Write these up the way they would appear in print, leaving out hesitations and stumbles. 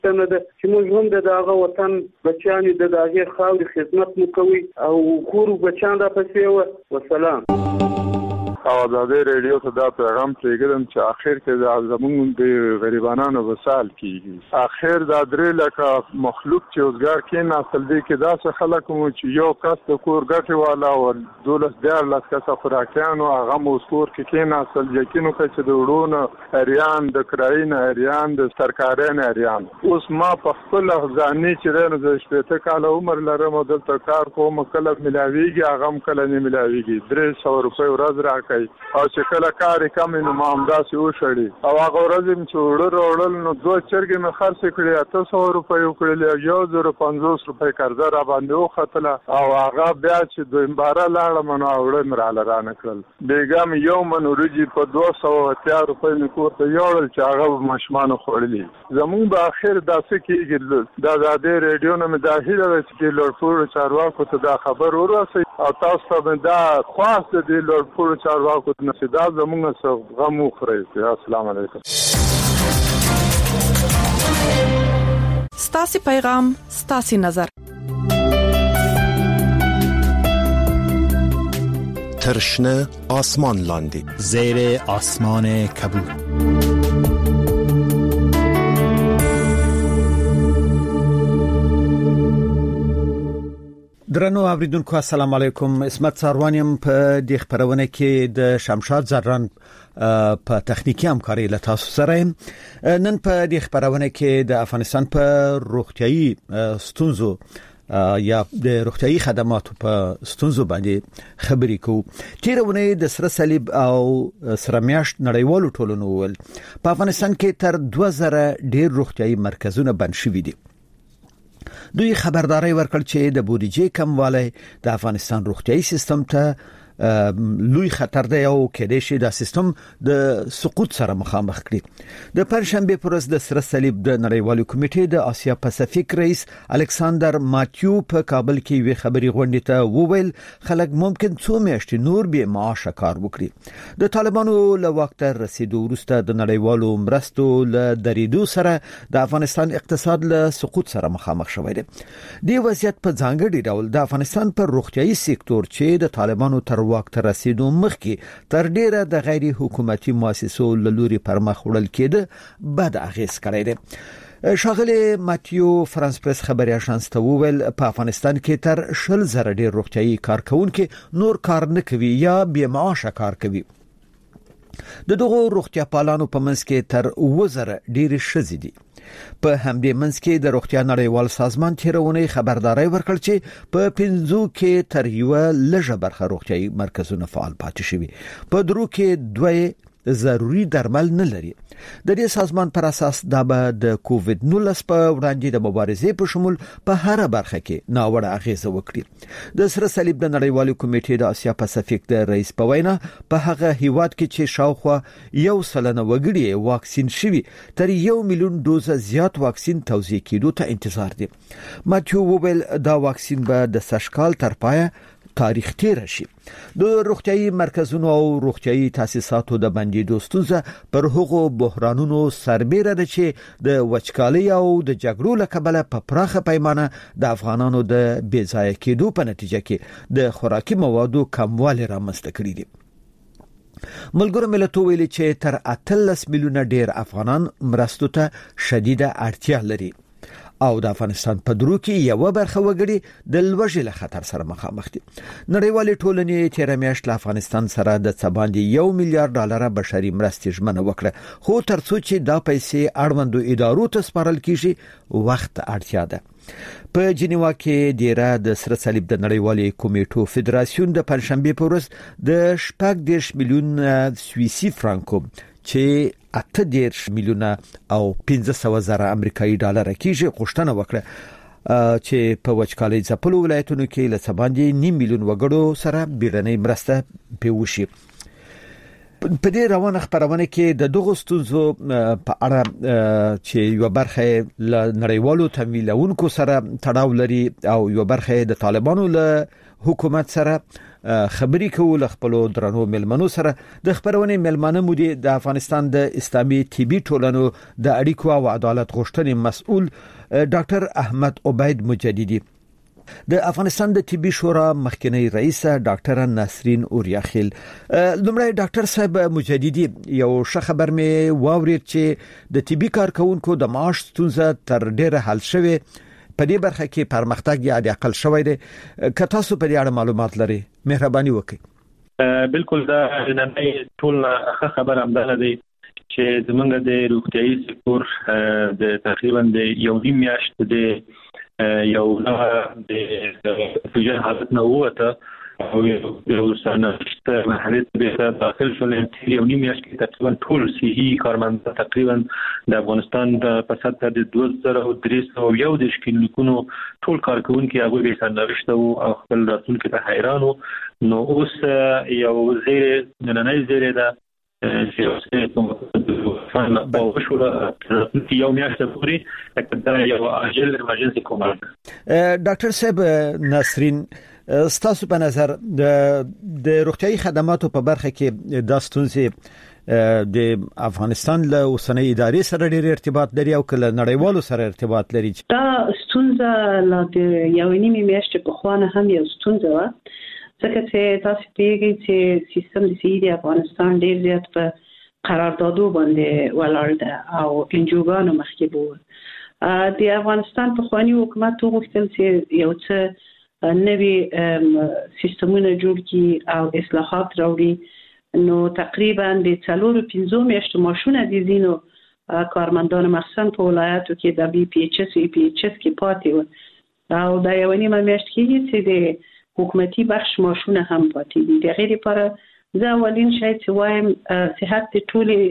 نه ده چې موږ هم د هغه وطن بچیان د هغه خاورې خدمت وکوي او کور بچیان را پسې وسلام. آزادی رادیو ته دا پیغام پرېږدم چې اخر کې زموږ د غریبانو وسال کیږي. اخر دا درې لکه مخلوق چې اوسګار کې نسل دی کې دا څه خلک مو چې یو کس د کور ګټي والا او 12 کس افراکیانو هغه موسور کې نسل یقینو کې چې د وړونو اریان د کراین اریان د سرکارین اریان اوس ما په خپل ځاني چې رنه د 18 کال عمر لرم او دلته کار کوم کله ملاویږي هغه کله نه ملاویږي 300 روپۍ ورځ راکړي او چې کله کار کم نو ما همداسې وشړي او هغه ورځ چې وړل نو دوه چرګې مې خرڅ کړې 800 روپۍ وکړلې 1050 روپۍ قرضه را باندې وختله او هغه بیا چې دویمباره لاړم نو وړل مراله رانه کړل بیګم یو من ورجی په 280 روپۍ مې کوته یوړل چې هغه مشمانو خوړلې زمون په اخر داسې کېږي د آزادی رادیو نه مې داخله چې لوړپوړ چارواکو ته دا خبر ورسې او تاسو ته دا خاص دي لوړپوړ چارواکو ته نصیحت زمونږ سره غو خوري. السلام علیکم. ستاسو پیغام ستاسو نظر ترشنه آسمان لاندی زیر آسمان کبود. درنو اوریدونکو السلام علیکم. اسمت ساروانیم په د خبرونه کې د شمشاد زران په تخنیکی همکاري له تاسو سره نن په د خبرونه کې د افغانستان په روغتيایي ستونزو یا د روغتيایي خدماتو په ستونزو باندې خبرې کوو. تیرونه د سره صلیب او سره میاشت نړیوالو ټولنو ول په افغانستان کې تر 2000 ډیر روغتيایي مرکزونه بند شوي دي. دوی خبرداري ورکړ چې د بودیجې کموالی د افغانستان روغتيایي سیستم ته لوی خطر دی او کېدای شي دا سیستم د سقوط سره مخامخ کړي. د پنځشنبه پر ورځ د سره صلیب د نړیوالو کمیټې د آسیا پاسفیک رئیس الکساندر ماتیو په کابل کې وی خبري غونډه ته وویل خلک ممکن څو میاشتې نور به معاش کار وکړي. د طالبانو له وخت رسیدو وروسته د نړیوالو مرستو له درېدو سره د افغانستان اقتصاد له سقوط سره مخامخ شوی دی. د وضعیت په ځانګړي ډول د افغانستان پر روغتيایي سکتور چې د طالبانو تر واک ته رسیدو مخکې تر ډیره د غیر حکومتي مؤسسو لوري پرمخ وړل کېده بد اغیز کړی دی. شاغلی ماتیو فرانس پریس خبري اژانس ته وویل په افغانستان کې تر 10,000 ډیر روغتيایي کارکونکو نور کار نه کوي یا بې معاشه کار کوي. د دغو روغتیا پالانو په منځ کې تر 2000 ډیر شذې دي. په همدې منځ کې د روغتیا نړیوال سازمان تیرونه خبرداري ورکړ چې په 50 کې تر یو لږه برخه روغتیايي مرکزونه فعال پاتې شوي. په درو کې 2 ضروري درمل نه لري. د دې سازمان پر اساس دا به د کووډ-19 په وړاندې د مبارزې په شمول په هر برخه کې ناوړه اغیزه وکړي. د سره صلیب د نړیوالو کمیټې د آسیا پاسفیک د رئیس په وینا په هغه هیواد کې چې شاوخوا 100 وګړي واکسین شوي تر 1 میلیون دوز زیات واکسین توزیع کېدو ته انتظار دي. ماتیو وویل دا واکسین به د سشکال تر پایه تاریخ تیر شي. د روغتيایي مرکزونو او روغتيایي تاسیساتو د بندیدو ستونزه پر هغو بحرانونو سربېره ده چې د وچکالۍ او د جګړو له کبله په پراخه پیمانه د افغانانو د بې ځایه کېدو په نتیجه کې د خوراکي موادو کموالی رامنځته کړی دی. ملګرو ملتونو ویلي چې تر 18 میلیونه ډیر افغانان مرستو ته شدیده اړتیا لري او د افغانستان په درو کې یو برخه وګړي د لوږې له خطر سره مخامخ دي. نړیوالې ټولنې تیر میاشت له افغانستان سره د څباندې $1 میلیارډ بشري مرستې ژمنه وکړه، خو ترڅو چې دا پیسې اړوندو ادارو ته سپارل کیږي وخت اړتیا ده. په جنیوا کې دیره د سره صلیب د نړیوالې کمیټو فدراسیون د پنځشنبه په ورځ د 18 میلیون سویسي فرانکو چې 18 میلیونه او 500,000 امریکایي ډالر کېږي غوښتنه وکړه چې په وچکالۍ ځپلو ولایتونو کې له څباندې 9 میلیون وګړو سره بیړنۍ مرسته پیوشي. په دې روانه خبرونه کې د دغه ستونزو په اړه چې یو برخه له نړیوالو تمویلونکو سره تړاو لري او یو برخه د طالبانو له حکومت سره خبري کول خپل درنو ملمنو سره د خبرونه ملمنه مودي د افغانستان د اسلامي طبي ټولنو د اړیکو او عدالت غوښتنې مسؤل ډاکټر احمد عبید مجددي د افغانستان د طبي شورا مخکنی رئیس ډاکټر نسرین اوریاخیل لمړی ډاکټر صاحب مجددي یو ښه خبر مې واورید چې د طبي کارکونکو د معاش ستونزه تر ډیره حل شوه په دې برخه کې پرمختګ یا د اقل شوی دی که تاسو په دې اړه معلومات لرئ مهرباني وکړئ بالکل دا نن ټول خبر هم دی چې زمونږ د روغتيایي سکتور د تقریبا د یو نیم میاشت د یو د فجر حالت نه وته او یو سنشت مرحله به داخل شول یو نیم میاشت کې تقریبا ټول صحي کارمند تقریبا د افغانستان په سطح د 2301 کلینیکونو ټول کارکونکو هغه به سنشت او خپل راتلونکي ته حیرانو نو اوس یو زیره نننۍ زیره ده چې فانا باوشوله یو میاشت پورې دا یو اجل ایمرجنسي کومه ډاکټر صاحب نسرین ستاسو په نظر د روغتيایي خدماتو په برخه کې د ستونزې د افغانستان له اوسنۍ ادارې سره ډېر ارتباط لري او کله نړیوالو سره ارتباط لري دا ستونزه لا د یو نیمه میاشت په خوانه هم یو ستونزه و ځکه چې تاسو پیږئ چې سیستم د صحي د افغانستان ډېر زیات په قراردادو باندې ولاړ ده او انجوګانو مخکې بو د افغانستان په خواني حکومت وغوښتل چې یو څه نوي سیستمونه جوړ کړي او اصلاحات راوړي نو تقریبا د 4-5 میاشتو ماشونه دي زینو کارمندان مخصوصا په ولایتو کې د بي پی ایچ اس او پی ایچ اس کې پاتې و او دا یو نیمه میاشت کې چې د حکومتي بخش ماشونه هم پاتې دي د غیر لپاره زه اولین شاید چې وایم صحت د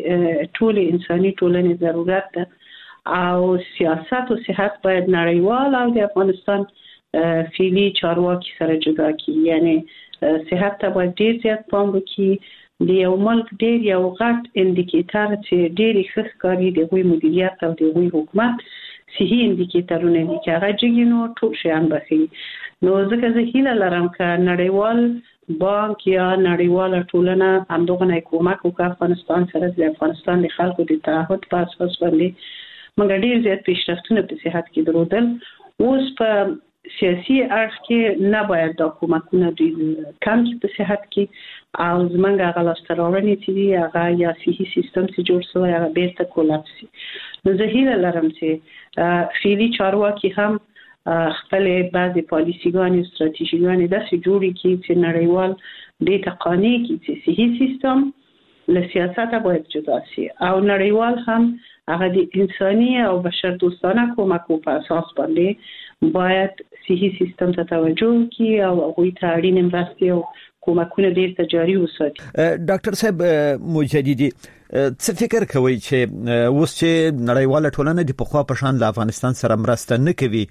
ټول انساني ټولنې ضرورت ده او سیاست او صحت باید نړیوال او د افغانستان فعلی چارواکي سره جدا کړي یعنی صحت ته باید ډیر زیات پام وکړي د یو ملک ډیر یو غټ انډیکیټر چې ډیر ښه کاری د غوي مدیریت او د غوي حکومت صحي انډیکیټرونه دي چې هغه جګینو ټول شیان بخي نو ځکه زه هیله لرم چې نړیوال بانک یا نړیوال ټولنه همدغه کومک وکړي افغانستان سره د افغانستان د خلکو د تعهد په اساس باندې موږ ډیر زیات پیشرفتونه په صحت کې درلودل اوس په سیاسي اړخ کې نه باید د کومکونه د کم په صحت کې او زمونږ هغه لاستراوړنې چې دی هغه یا صحي سیستم چې جوړ شوی هغه بیرته کولاپس نو زه هیله لرم چې فعلی چارواکي هم خپل بعضی پالیسیګان او ستراتیژیګان داسې جوړي کړي چې نړیوال د تقانی کې چې صحي سیستم له سیاست باید جدا شي او نړیوال هم هغه د انساني او بشر دوستانه کومکو په اساس باندې باید صحي سیستم ته توجه وکړي او هغوی ته اړین مرستې او کومکونه ډېر جاري وساتي. ډاکټر صاحب مجددي څه فکر کوي چې اوس چې نړیواله ټولنه د پخوا په شان له افغانستان سره مرسته نه کوي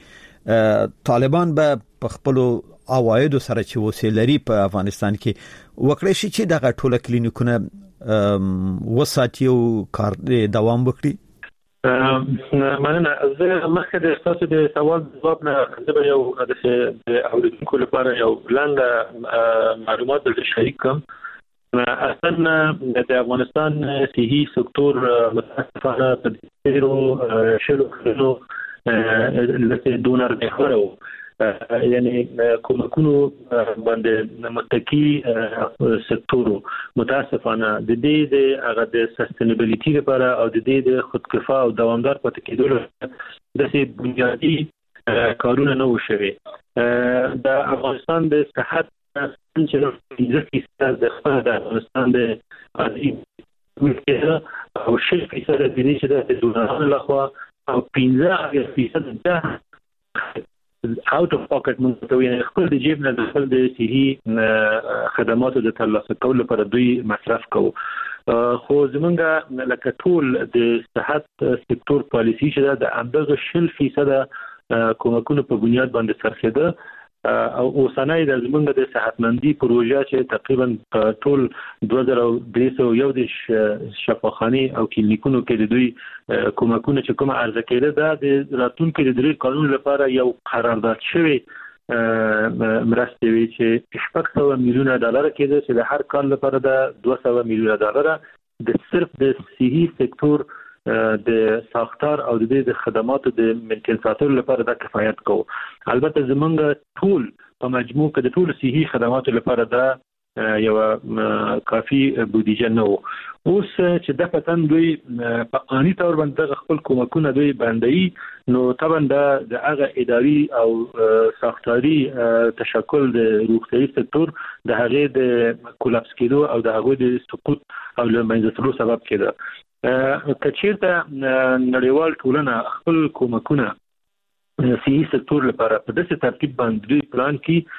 طالبان به په خپل عوایدو سره چې وسیلري په افغانستان کې وکړي شي چې دغه ټوله کلینیکونه وساتي او کار دوام وکړي. مننه زه مخکې د تاسو د سوال ځواب نه زه یو د اوریدونکو لپاره یو لاندې معلومات درته شریک کوم. اصلا د افغانستان صحي سکتور متاسفانه په ډیرو شلو کلونو لکه دونر نه خورو یعنی کومکونو باندې متکی سکتور متاسفانه د دې د هغه د سستینبیلیټي لپاره او د دې د خودکفا او دوامدار پاتې کېدو د سي بنیادی کارونه نه وشوي. د افغانستان د صحت چې د افغانستان د او 6% د دې چې د دونرانو لخوا او 15% د out of pocket مونږ یعنی خپل د جیب نه د خپل د صحي خدماتو د ترلاسه کولو لپاره دوی مصرف کوو. خو زمونږ لکه ټول د صحت سکتور پالیسی چې د اندازه 0% کومکونو په بنیاد باندې سرخېده او اوسنۍ د زمونږ د صحتمندي پروژه چې تقریبا ټول 2311 شفاخانه او کلینیکونو کې د دوی کومکونه چې کومه عرضه کړه د راتلونکو د درې کارونو لپاره یو قرارداد شوی مرستې وی چې 600 میلیونه ډالر کېده چې د هر کال لپاره د 200 میلیونه ډالر د صرف د صحي سکتور د ساختار او د خدماتو د منټین ساتلو لپاره د کفایت کو. البته زمونږ ټول په مجموع کې د ټول صحي خدماتو لپاره د یو کافي بودیجه نه وو. اوس چې د پتن دوی په اني تور باندې خپل کومکونه دوی باندې نو طبعا د هغه اداري او ساختاري تشکل د روغتيایي سکتور د هغه د کولاپس کېدو او د هغه د سقوط او لمنځه سبب کېده. کچیرته نړیوال ټولنه خپل کومکونه صحي سکتور لپاره په داسې ترتیب باندې پلان کړي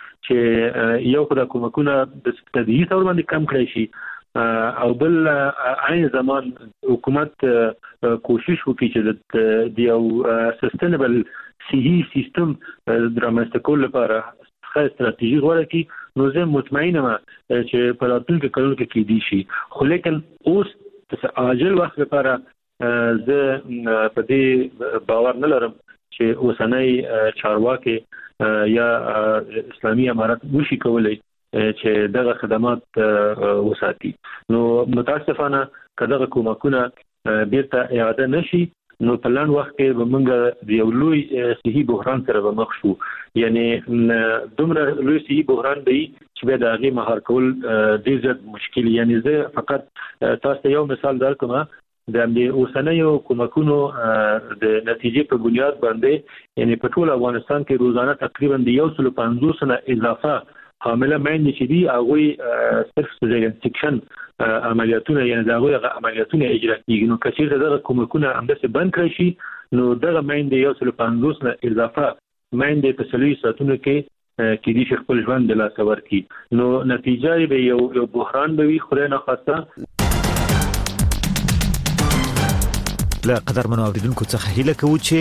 چې یو خدای کومکونه د تدریجي تور باندې کم کړی شي او بل عین زمان حکومت کوشش وکړي چې د یو سستینبل صحي سیستم درامسته کول لپاره خاص استراتیژي غوړه کړي. نو زه مطمئن یم چې په راتلونکي کلونو کې کېدی شي. خو لیکن اوس عاجل وخت لپاره زه په دې باور نه لرم چې اوسنۍ چارواکي یا اسلامي امارات وشي کولای چې دغه خدمات وساتي. نو متاسفانه کله کومکونه بیرته اعاده نشي نو په لاندې وخت کې موږ د یو لوی صحي بحران سره مخ شو. یعنی دومره لوی صحي بحران دی چې به د هغه مهار کول ډیر زیات مشکل. یعنی زه فقط تاسو یو مثال درکوم د اوسنیو کومکونو د نتیجې په بنیاد باندې یعنی په ټول افغانستان کې روزانه تقریبا د 150 نه اضافه حامله مېندې چې دی هغه صرف سيزارین سیکشن عملیاتونه یعنی دا هغه عملیاتونه اجرا کیږي. نو کچې دغه کومکونه همداسې بند کړی شي نو دغه مېندې 150 نه اضافه مېندې په 30 ساعتونو کې دي چې خپل ژوند د لاسه ورکړي. نو نتیجه به یو بحران به وي خدای نه خواسته. له قدر منو اوریدونکو څخه هیله کوم چې